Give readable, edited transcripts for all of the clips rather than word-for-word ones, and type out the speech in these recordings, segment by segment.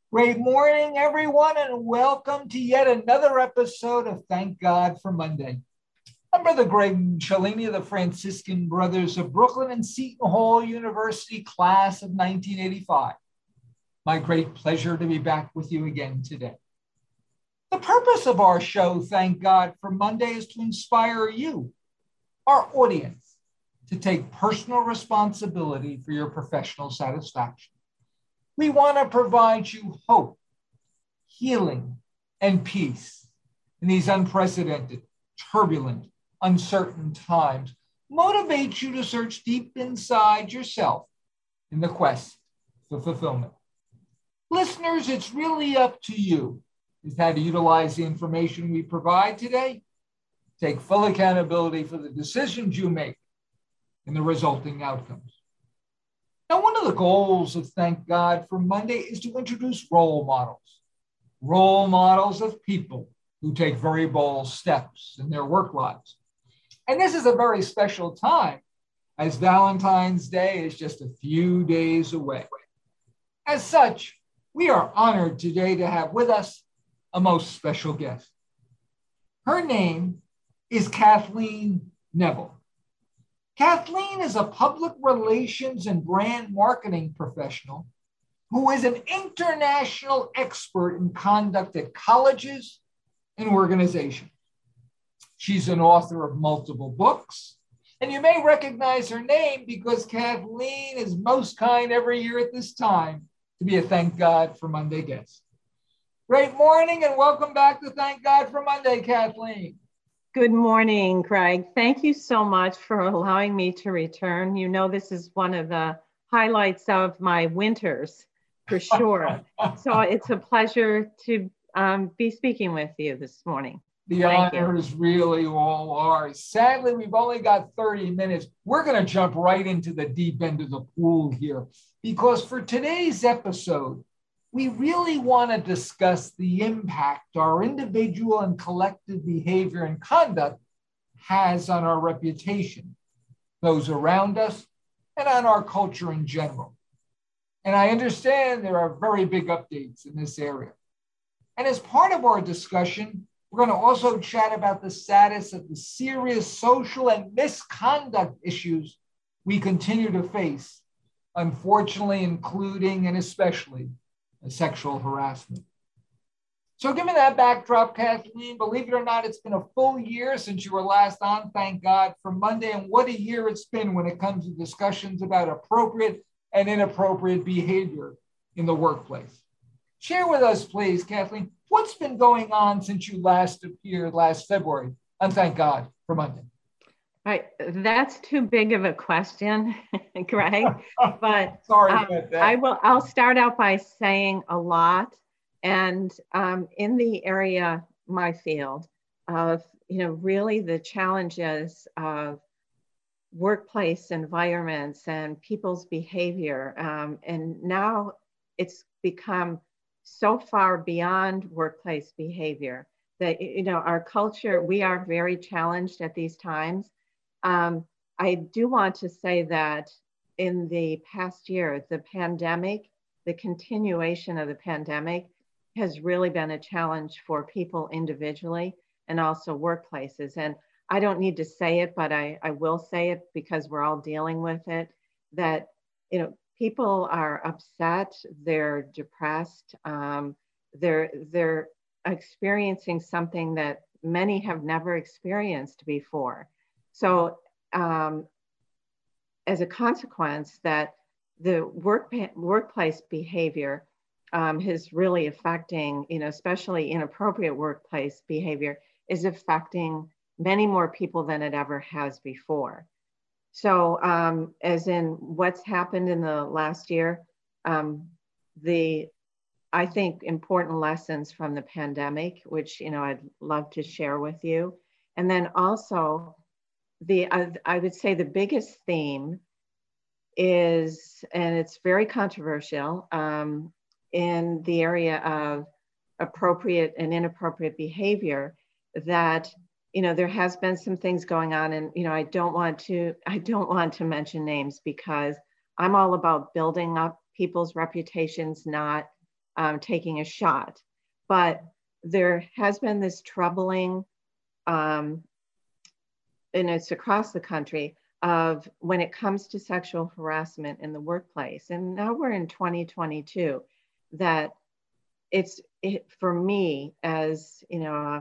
Great morning, everyone, and welcome to yet another episode of Thank God for Monday. I'm Brother Greg Cellini of the Franciscan Brothers of Brooklyn and Seton Hall University, class of 1985. My great pleasure to be back with you again today. The purpose of our show, Thank God for Monday, is to inspire you, our audience, to take personal responsibility for your professional satisfaction. We want to provide you hope, healing, and peace in these unprecedented, turbulent, uncertain times. Motivate you to search deep inside yourself in the quest for fulfillment. Listeners, it's really up to you as how to utilize the information we provide today. Take full accountability for the decisions you make and the resulting outcomes. Now, one of the goals of Thank God for Monday is to introduce role models of people who take very bold steps in their work lives. And this is a very special time as Valentine's Day is just a few days away. As such, we are honored today to have with us a most special guest. Her name is Kathleen Neville. Kathleen is a public relations and brand marketing professional who is an international expert in conduct at colleges and organizations. She's an author of multiple books, and you may recognize her name because Kathleen is most kind every year at this time to be a Thank God for Monday guest. Great morning and welcome back to Thank God for Monday, Kathleen. Good morning, Greg. Thank you so much for allowing me to return. You know, this is one of the highlights of my winters, for sure. So it's a pleasure to be speaking with you this morning. The honor is really all ours. Sadly, we've only got 30 minutes. We're going to jump right into the deep end of the pool here because for today's episode, we really want to discuss the impact our individual and collective behavior and conduct has on our reputation, those around us, and on our culture in general. And I understand there are very big updates in this area. And as part of our discussion, we're going to also chat about the status of the serious social and misconduct issues we continue to face, unfortunately, including and especially sexual harassment. So given that backdrop, Kathleen, believe it or not, it's been a full year since you were last on Thank God for Monday, and what a year it's been when it comes to discussions about appropriate and inappropriate behavior in the workplace. Share with us, please, Kathleen, what's been going on since you last appeared last February on Thank God for Monday? Right, that's too big of a question, Greg. But sorry about that. I'll start out by saying a lot, and in the area, my field of really the challenges of workplace environments and people's behavior, and now it's become so far beyond workplace behavior that our culture, we are very challenged at these times. I do want to say that in the past year, the pandemic, the continuation of the pandemic has really been a challenge for people individually and also workplaces. And I don't need to say it, but I will say it because we're all dealing with it, that, people are upset, they're depressed, they're experiencing something that many have never experienced before. So as a consequence, that the workplace behavior is really affecting, especially inappropriate workplace behavior is affecting many more people than it ever has before. So as in what's happened in the last year, I think important lessons from the pandemic, which, I'd love to share with you. And then also I would say the biggest theme is, and it's very controversial, in the area of appropriate and inappropriate behavior, that there has been some things going on, and I don't want to mention names because I'm all about building up people's reputations, not taking a shot. But there has been this troubling, and it's across the country, of when it comes to sexual harassment in the workplace. And now we're in 2022, that for me, as you know,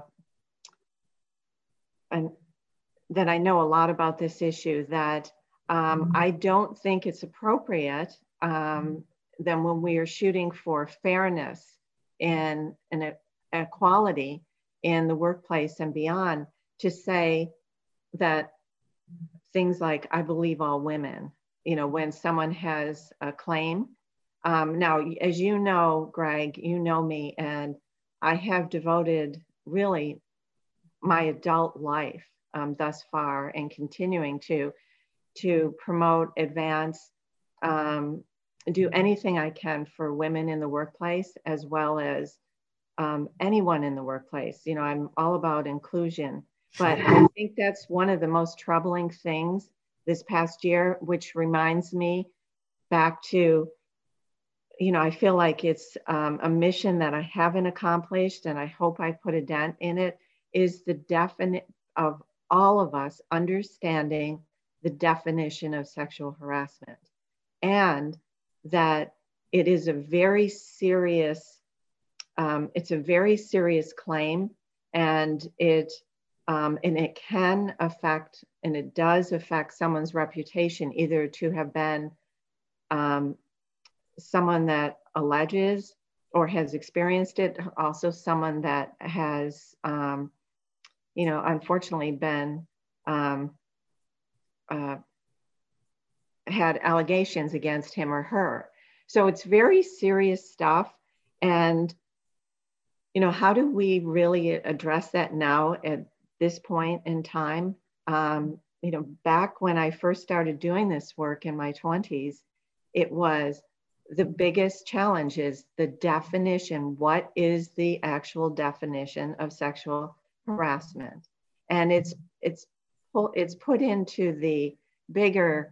and that I know a lot about this issue, that I don't think it's appropriate then when we are shooting for fairness and equality in the workplace and beyond, to say that things like, I believe all women, you know, when someone has a claim. Now, as you know, Greg, you know me, and I have devoted really my adult life thus far, and continuing to promote, advance, do anything I can for women in the workplace, as well as anyone in the workplace. You know, I'm all about inclusion, but I think that's one of the most troubling things this past year, which reminds me back to, you know, I feel like it's a mission that I haven't accomplished, and I hope I put a dent in it, is the definite of all of us understanding the definition of sexual harassment, and that it is a very serious, it's a very serious claim, and it can affect, and it does affect someone's reputation, either to have been someone that alleges or has experienced it, also someone that has, you know, unfortunately been, had allegations against him or her. So it's very serious stuff. And, you know, how do we really address that now at this point in time? You know, back when I first started doing this work in my 20s, it was the biggest challenge is the definition. What is the actual definition of sexual harassment? And it's put into the bigger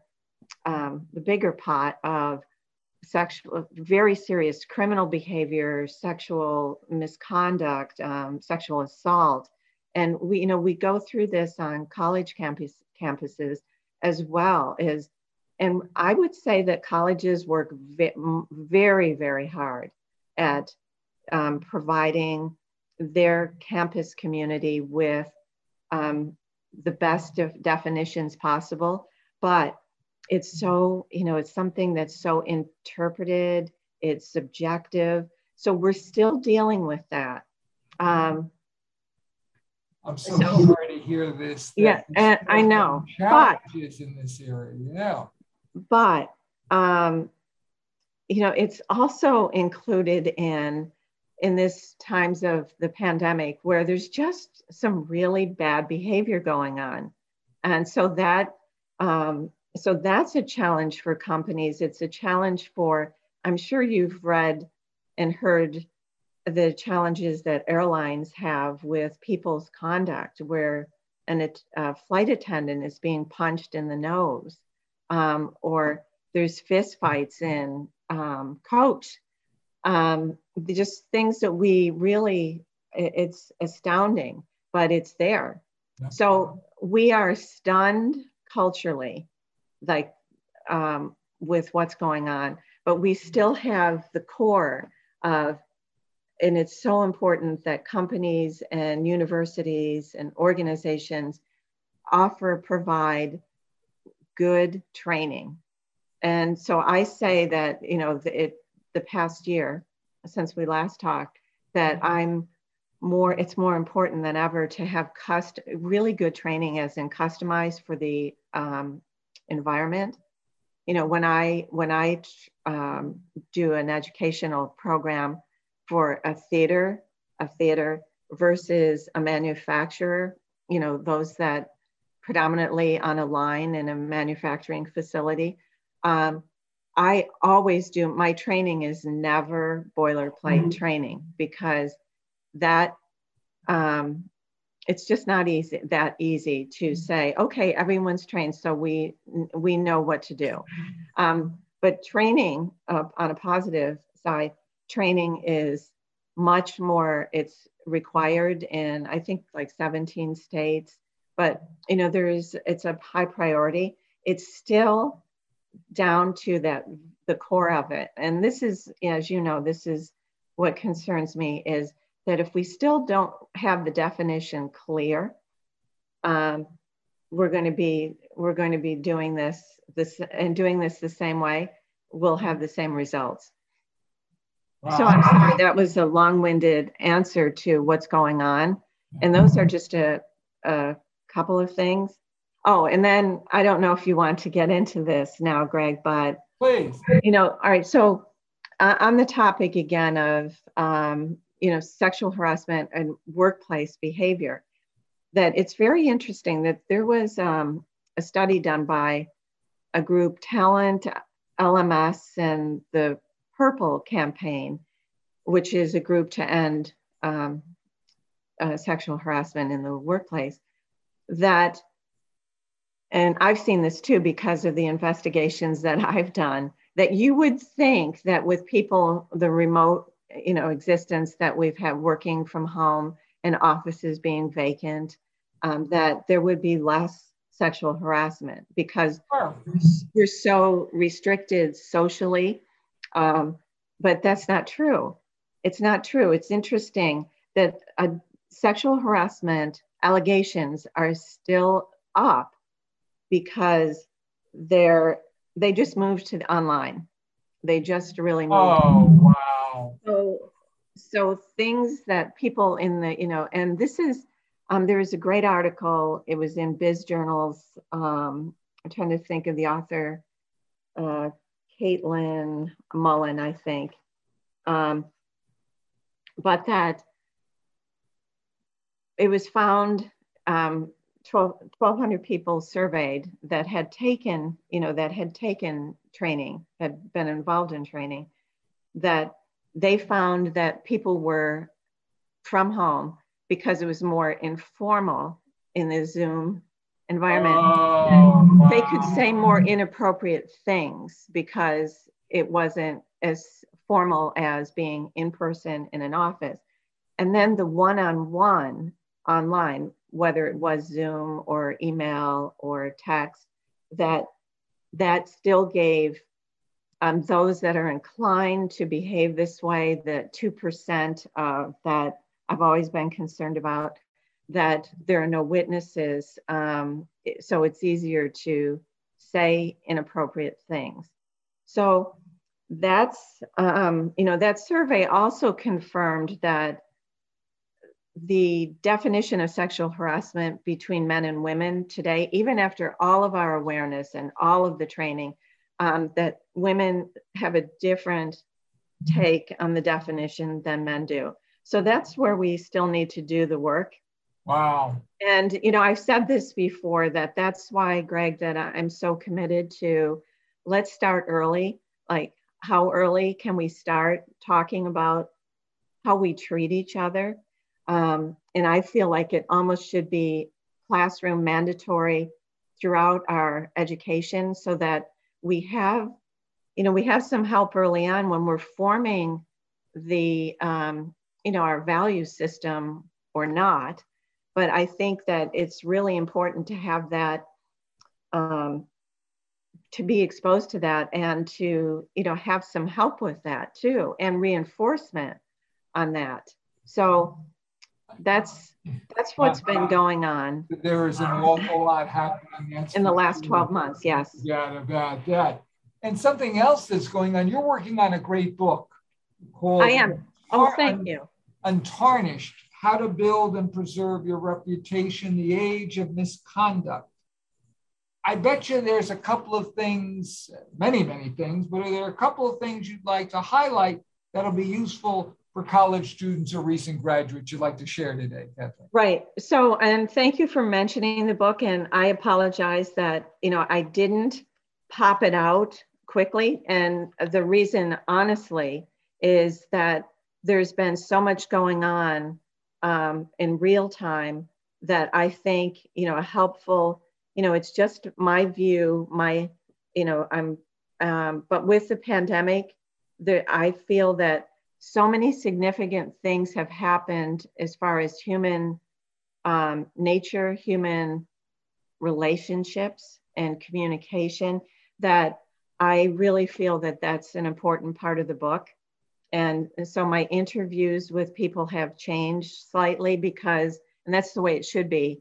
pot of sexual, very serious criminal behavior, sexual misconduct, sexual assault. And we go through this on college campuses as well as, and I would say that colleges work very, very hard at providing their campus community with the best definitions possible. But it's so, you know, it's something that's so interpreted, it's subjective. So we're still dealing with that. I'm so sorry to hear this. Yeah, and I know. Challenges in this area, yeah. But, you know, it's also included in this times of the pandemic, where there's just some really bad behavior going on. And so that's a challenge for companies. It's a challenge for, I'm sure you've read and heard the challenges that airlines have with people's conduct, where a flight attendant is being punched in the nose, or there's fist fights in coach. Just things that we really, it's astounding, but it's there. Yeah. So we are stunned culturally, like with what's going on, but we still have the core of, and it's so important that companies and universities and organizations provide good training. And so I say that, you know, the past year, since we last talked, that it's more important than ever to have really good training, as in customized for the environment. You know, when I do an educational program for a theater versus a manufacturer, you know, those that predominantly on a line in a manufacturing facility, I always do, my training is never boilerplate training, because that it's just not that easy to say, okay, everyone's trained, so we know what to do. But training, on a positive side, training is much more, it's required in, I think, like 17 states, but it's a high priority. It's still down to the core of it. And this is, as you know, this is what concerns me, is that if we still don't have the definition clear, we're going to be doing this the same way, we'll have the same results. Wow. So I'm sorry, that was a long-winded answer to what's going on. And those are just a couple of things. Oh, and then I don't know if you want to get into this now, Greg, but please. All right. So on the topic again of, sexual harassment and workplace behavior, that it's very interesting that there was a study done by a group, Talent, LMS, and the Purple Campaign, which is a group to end sexual harassment in the workplace, and I've seen this too because of the investigations that I've done, that you would think that with people, the remote, existence that we've had working from home and offices being vacant, that there would be less sexual harassment because we're so restricted socially. But that's not true. It's not true. It's interesting that sexual harassment allegations are still up because they just moved to the online. They just really moved. Oh, wow. So things that people in the, and this is, there was a great article, it was in Biz Journals. I'm trying to think of the author, Caitlin Mullen, I think. But that it was found, 1,200 people surveyed that had taken, training, had been involved in training, that they found that people were from home because it was more informal in the Zoom environment. Oh, they could say more inappropriate things because it wasn't as formal as being in person in an office. And then the one-on-one online, whether it was Zoom or email or text, that still gave those that are inclined to behave this way, the 2% that I've always been concerned about, that there are no witnesses. So it's easier to say inappropriate things. So that's, that survey also confirmed that the definition of sexual harassment between men and women today, even after all of our awareness and all of the training, that women have a different take on the definition than men do. So that's where we still need to do the work. Wow. And, I've said this before, that's why, Greg, that I'm so committed to, let's start early. Like, how early can we start talking about how we treat each other? And I feel like it almost should be classroom mandatory throughout our education so that we have some help early on when we're forming the, our value system or not. But I think that it's really important to have that, to be exposed to that and to, have some help with that too, and reinforcement on that. So that's what's been going on. There is an awful lot happening in the last 12 months, yes. Yeah, about that. And something else that's going on, you're working on a great book called I am. Oh, thank you. Untarnished, How to Build and Preserve Your Reputation, the Age of Misconduct. I bet you there's a couple of things, many, many things, but are there a couple of things you'd like to highlight that'll be useful for college students or recent graduates you'd like to share today, Kathleen? Right. So, and thank you for mentioning the book. And I apologize that, I didn't pop it out quickly. And the reason, honestly, is that there's been so much going on in real time that I think, a helpful, it's just my view, but with the pandemic, I feel that so many significant things have happened as far as human nature, human relationships and communication, that I really feel that that's an important part of the book. And so my interviews with people have changed slightly because, and that's the way it should be,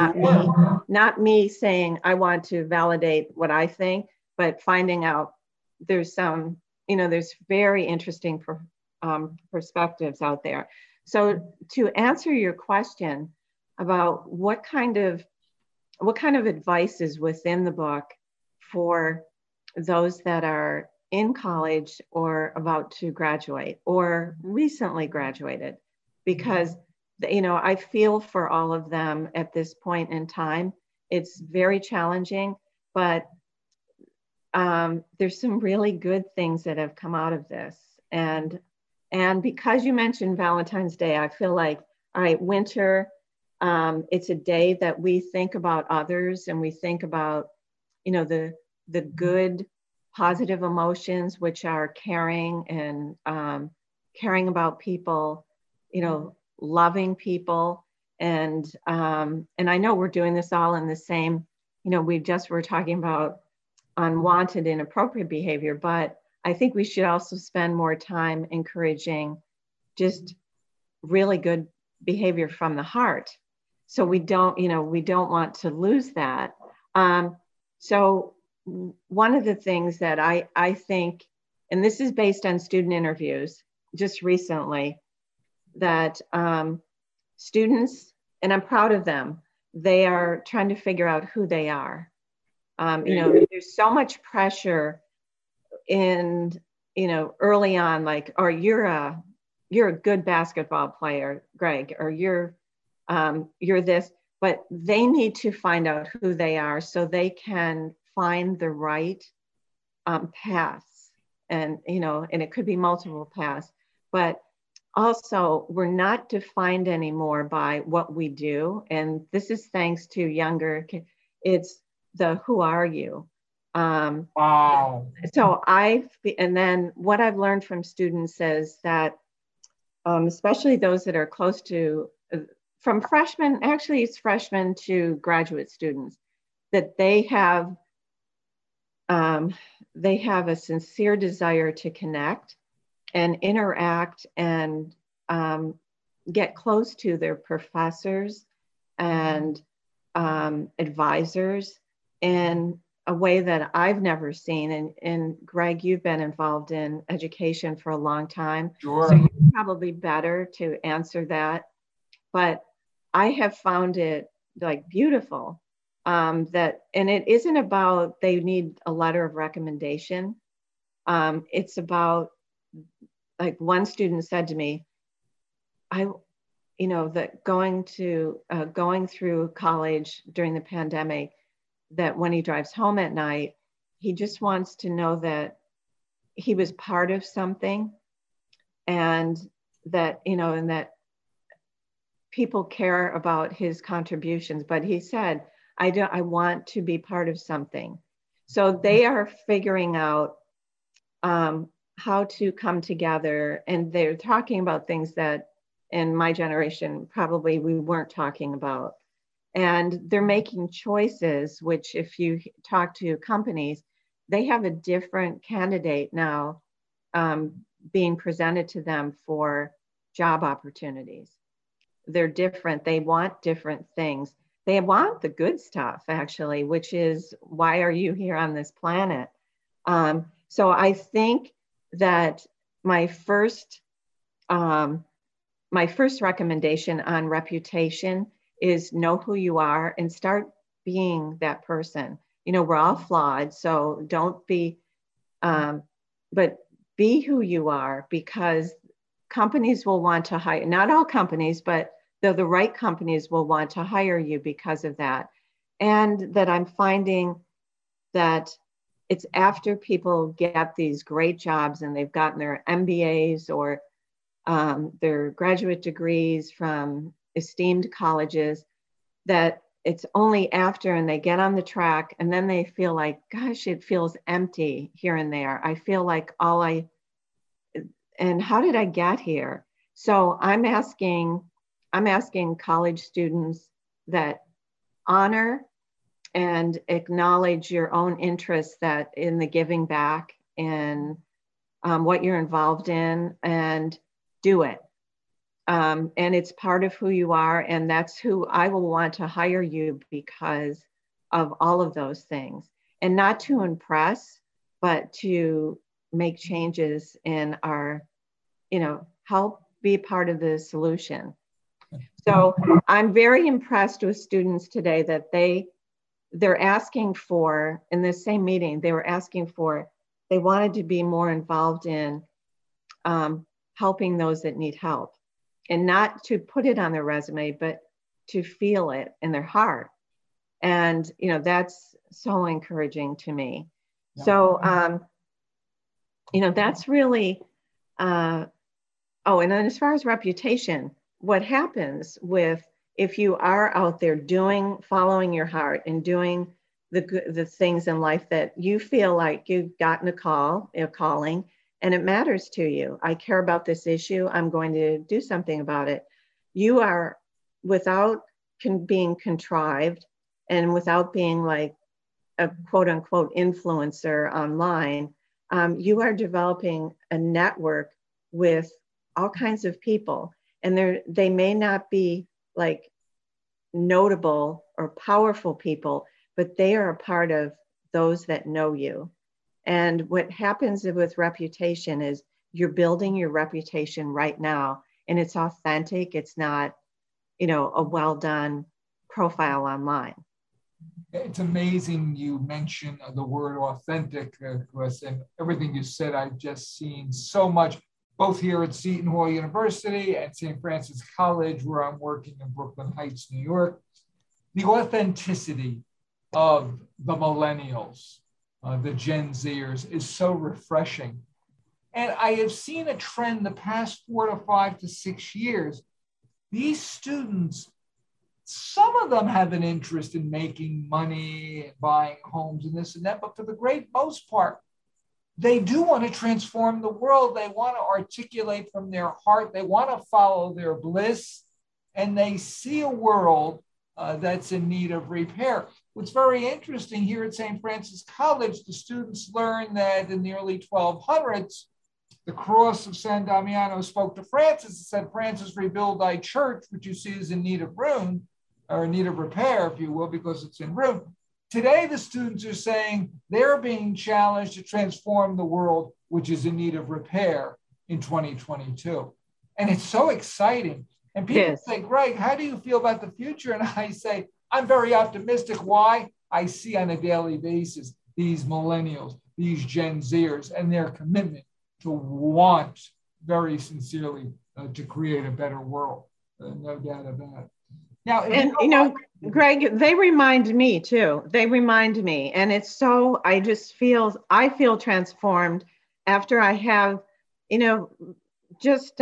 not me saying I want to validate what I think, but finding out there's some, there's very interesting perspectives out there. So to answer your question about what kind of advice is within the book for those that are in college or about to graduate or recently graduated, because I feel for all of them at this point in time. It's very challenging, but there's some really good things that have come out of this. And because you mentioned Valentine's Day, I feel like, all right, winter, it's a day that we think about others, and we think about, the good, positive emotions, which are caring and caring about people, loving people. And I know we're doing this all in the same, we just were talking about unwanted, inappropriate behavior, but I think we should also spend more time encouraging just really good behavior from the heart. So we don't want to lose that. So one of the things that I think, and this is based on student interviews just recently, that students, and I'm proud of them, they are trying to figure out who they are. There's so much pressure in, early on, like, or you're a good basketball player, Greg, or you're this, but they need to find out who they are so they can find the right paths. And, and it could be multiple paths, but also we're not defined anymore by what we do. And this is thanks to younger, it's the who are you? Wow. So and then what I've learned from students is that, especially those that are close to, from freshmen, actually it's freshmen to graduate students, that they have a sincere desire to connect and interact and get close to their professors and advisors in a way that I've never seen. And Greg, you've been involved in education for a long time. Sure. So you're probably better to answer that. But I have found it like beautiful and it isn't about they need a letter of recommendation. It's about, like, one student said to me, that going through college during the pandemic, that when he drives home at night, he just wants to know that he was part of something, and that, and that people care about his contributions. But he said, I want to be part of something. So they are figuring out how to come together, and they're talking about things that in my generation probably we weren't talking about. And they're making choices, which if you talk to companies, they have a different candidate now being presented to them for job opportunities. They're different. They want different things. They want the good stuff, actually, which is, why are you here on this planet? So I think that my first recommendation on reputation is know who you are and start being that person. We're all flawed, so don't be, but be who you are, because companies will want to hire, not all companies, but the right companies will want to hire you because of that. And that I'm finding that it's after people get these great jobs and they've gotten their MBAs or their graduate degrees from esteemed colleges, that it's only after, and they get on the track, and then they feel like, gosh, it feels empty here and there. I feel like and how did I get here? So I'm asking college students that honor and acknowledge your own interests that in the giving back and what you're involved in, and do it. And it's part of who you are, and that's who I will want to hire you because of all of those things. And not to impress, but to make changes in our, help be part of the solution. So I'm very impressed with students today that they're asking for, in this same meeting, they wanted to be more involved in helping those that need help, and not to put it on their resume, but to feel it in their heart. And, that's so encouraging to me. Yeah. So, that's really, and then as far as reputation, what happens if you are out there following your heart and doing the things in life that you feel like you've gotten a calling, and it matters to you. I care about this issue. I'm going to do something about it. You are, without being contrived and without being like a quote unquote influencer online, you are developing a network with all kinds of people. And they may not be like notable or powerful people, but they are a part of those that know you. And what happens with reputation is you're building your reputation right now, and it's authentic. It's not, a well done profile online. It's amazing you mentioned the word authentic, Chris, and everything you said, I've just seen so much, both here at Seton Hall University and St. Francis College, where I'm working in Brooklyn Heights, New York. The authenticity of the millennials, the Gen Zers, is so refreshing. And I have seen a trend the past 4 to 5 to 6 years. These students, some of them have an interest in making money and buying homes and this and that, but for the great most part, they do want to transform the world. They want to articulate from their heart. They want to follow their bliss, and they see a world that's in need of repair. What's very interesting here at St. Francis College, the students learn that in the early 1200s, the cross of San Damiano spoke to Francis and said, "Francis, rebuild thy church, which you see is in need of ruin, or in need of repair, if you will, because it's in ruin." Today, the students are saying they're being challenged to transform the world, which is in need of repair in 2022. And it's so exciting. And people say, "Greg, how do you feel about the future?" And I say, I'm very optimistic. Why? I see on a daily basis these millennials, these Gen Zers, and their commitment to want very sincerely to create a better world. No doubt about it. Now, and Greg, they remind me too. They remind me, and it's so, I feel transformed after I have, just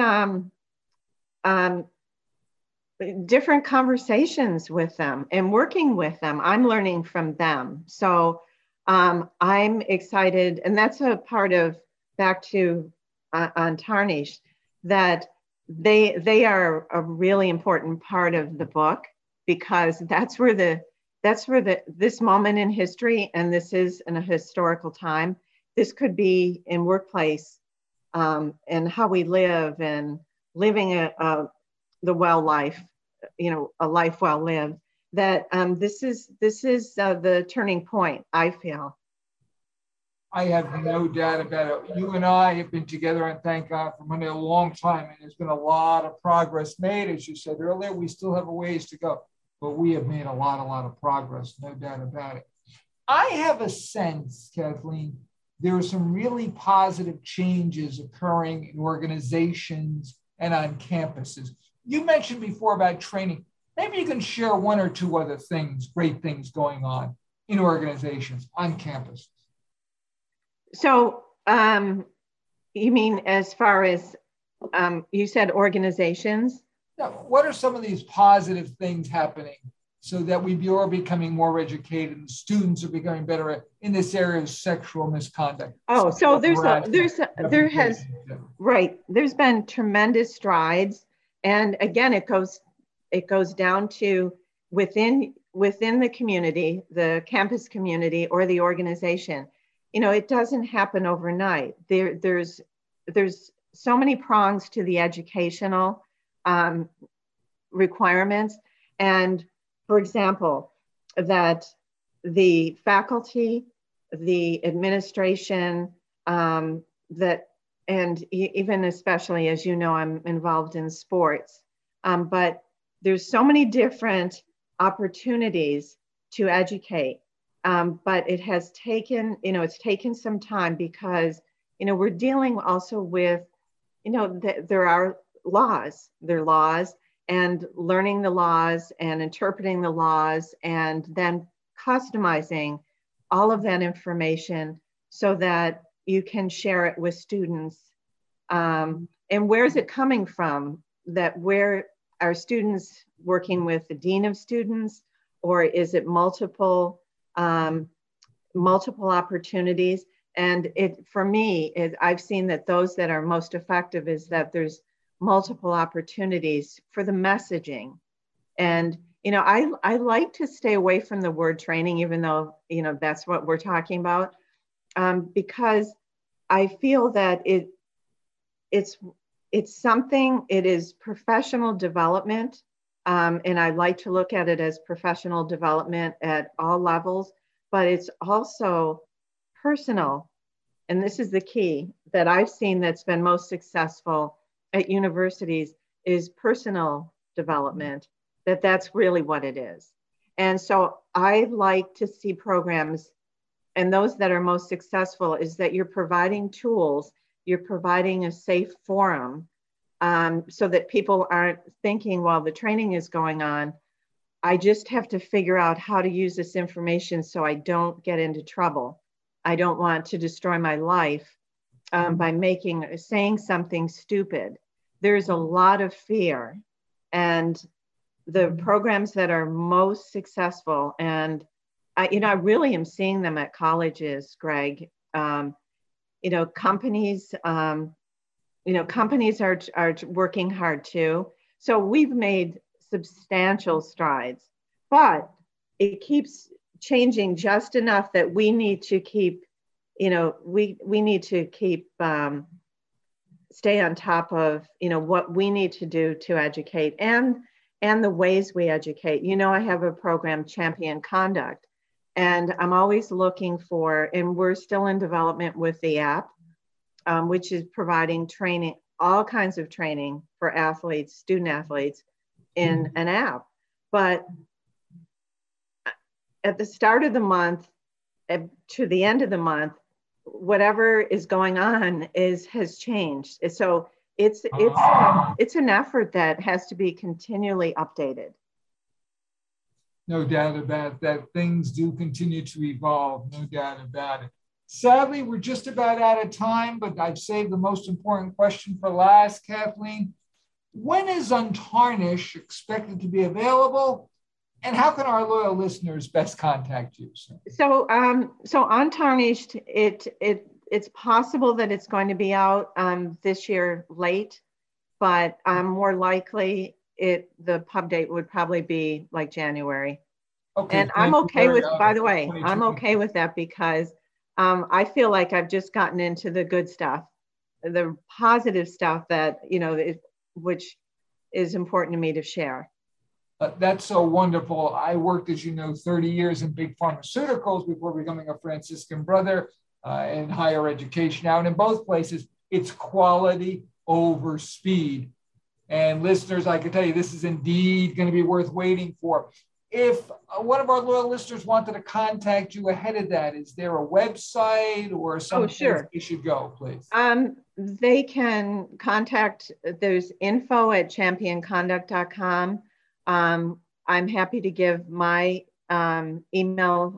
different conversations with them and working with them. I'm learning from them. So I'm excited, and that's a part of, back to Untarnished, that they are a really important part of the book, because that's where this moment in history, and this is in a historical time, this could be in workplace and how we live, and living the well life, a life well lived, that this is the turning point, I feel. I have no doubt about it. You and I have been together, and thank God, for money a long time, and there's been a lot of progress made. As you said earlier, we still have a ways to go, but we have made a lot of progress, no doubt about it. I have a sense, Kathleen, there are some really positive changes occurring in organizations and on campuses. You mentioned before about training. Maybe you can share one or two other things, great things going on in organizations on campus. So you mean as far as, you said organizations? Yeah, what are some of these positive things happening so that we are becoming more educated and students are becoming better in this area of sexual misconduct. Oh, so there's been tremendous strides. And again, it goes down to within the community, the campus community or the organization. It doesn't happen overnight. There's so many prongs to the educational requirements. And for example, that the faculty, the administration, and even especially, as you know, I'm involved in sports, but there's so many different opportunities to educate. But it has taken, it's taken some time because, we're dealing also with, there are laws, and learning the laws and interpreting the laws and then customizing all of that information so that you can share it with students. And where's it coming from? Where are students working with the dean of students, or is it multiple opportunities? And for me, I've seen that those that are most effective is that there's multiple opportunities for the messaging. And, I like to stay away from the word training, even though, that's what we're talking about, because I feel that it's something, it is professional development. And I like to look at it as professional development at all levels, but it's also personal. And this is the key that I've seen that's been most successful at universities is personal development, that's really what it is. And so I like to see programs, and those that are most successful is that you're providing tools, you're providing a safe forum, so that people aren't thinking while the training is going on, I just have to figure out how to use this information so I don't get into trouble. I don't want to destroy my life by saying something stupid. There's a lot of fear, and the programs that are most successful, and I really am seeing them at colleges, Greg. Companies, companies are working hard too. So we've made substantial strides, but it keeps changing just enough that we need to keep, we need to keep, stay on top of, what we need to do to educate and the ways we educate. I have a program, Champion Conduct, and I'm always looking for, and we're still in development with the app, which is providing training, all kinds of training for athletes, student athletes in an app. But at the start of the month to the end of the month, whatever is going on has changed. So it's an effort that has to be continually updated. No doubt about that. Things do continue to evolve, no doubt about it. Sadly, we're just about out of time, but I've saved the most important question for last, Kathleen. When is Untarnished expected to be available? And how can our loyal listeners best contact you? So Untarnished, it's possible that it's going to be out this year late, but more likely the pub date would probably be like January. Okay. And I'm okay with, by the way, I'm okay with that because I feel like I've just gotten into the good stuff, the positive stuff that, which is important to me to share. That's so wonderful. I worked, as you know, 30 years in big pharmaceuticals before becoming a Franciscan brother in higher education. Now, and in both places, it's quality over speed. And listeners, I can tell you, this is indeed going to be worth waiting for. If one of our loyal listeners wanted to contact you ahead of that, is there a website or something they should go, please? They can contact, there's info@championconduct.com. I'm happy to give my email,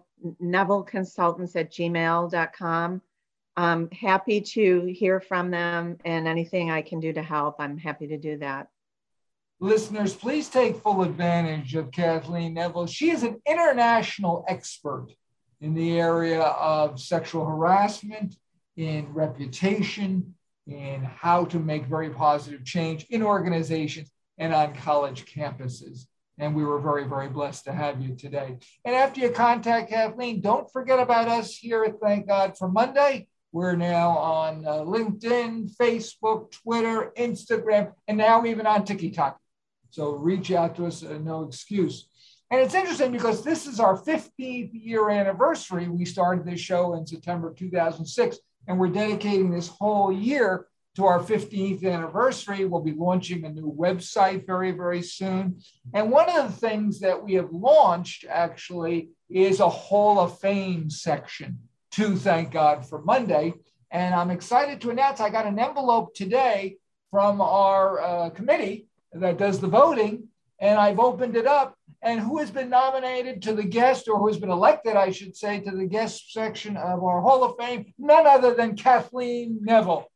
nevilleconsultants@gmail.com. I'm happy to hear from them, and anything I can do to help, I'm happy to do that. Listeners, please take full advantage of Kathleen Neville. She is an international expert in the area of sexual harassment, in reputation, in how to make very positive change in organizations and on college campuses. And we were very, very blessed to have you today. And after you contact Kathleen, don't forget about us here at Thank God for Monday. We're now on LinkedIn, Facebook, Twitter, Instagram, and now even on TikTok. So reach out to us, no excuse. And it's interesting because this is our 15th year anniversary. We started this show in September 2006, and we're dedicating this whole year to our 15th anniversary. We'll be launching a new website very, very soon. And one of the things that we have launched actually is a Hall of Fame section to Thank God for Monday. And I'm excited to announce I got an envelope today from our committee that does the voting, and I've opened it up. And who has been nominated to the guest, or who has been elected, I should say, to the guest section of our Hall of Fame? None other than Kathleen Neville.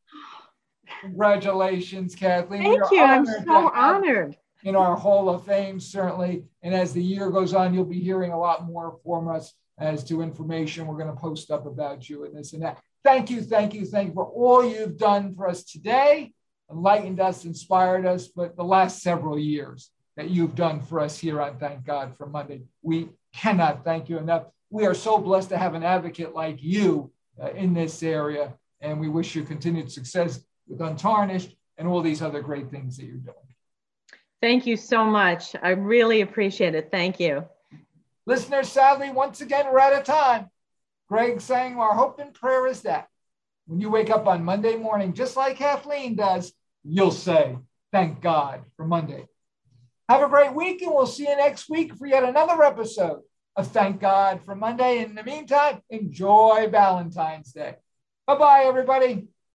Congratulations, Kathleen. Thank you. I'm so honored. In our Hall of Fame, certainly. And as the year goes on, you'll be hearing a lot more from us as to information we're going to post up about you and this and that. Thank you for all you've done for us today, enlightened us, inspired us, but the last several years that you've done for us here on Thank God for Monday. We cannot thank you enough. We are so blessed to have an advocate like you in this area, and we wish you continued success with Untarnished and all these other great things that you're doing. Thank you so much. I really appreciate it. Thank you. Listeners, sadly, once again, we're out of time. Greg saying our hope and prayer is that when you wake up on Monday morning, just like Kathleen does, you'll say, thank God for Monday. Have a great week, and we'll see you next week for yet another episode of Thank God for Monday. In the meantime, enjoy Valentine's Day. Bye-bye, everybody.